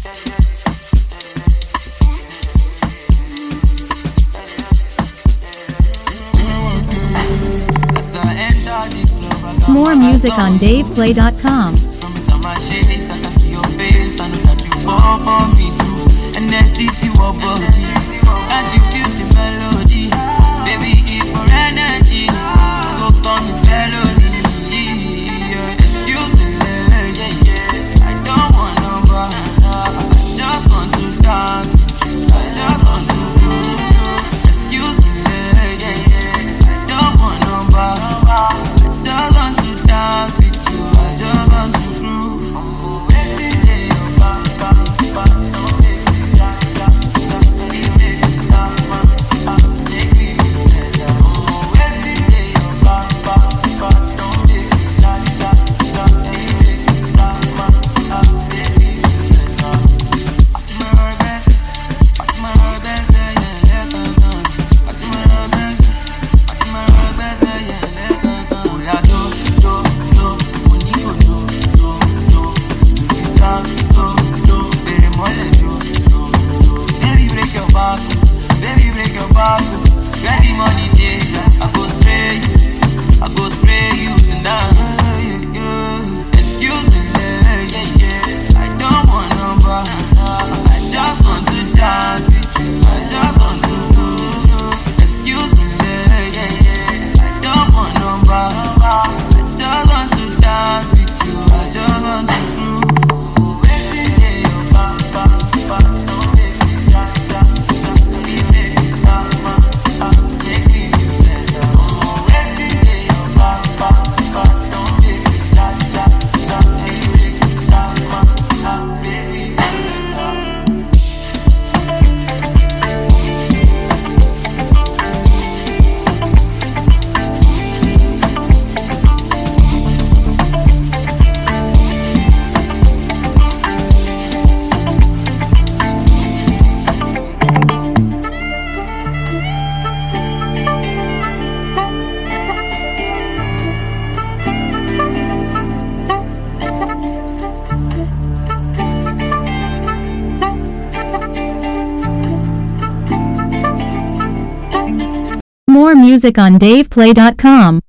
More music on DavePlay.com. Baby, break your back. Get the money changer. I go spray you tonight. Excuse me, yeah. I don't want number. I just want to dance with you. I just want to do. Excuse me, yeah. I don't want number. I just want to dance with you. I just want to do. More music on DavePlay.com.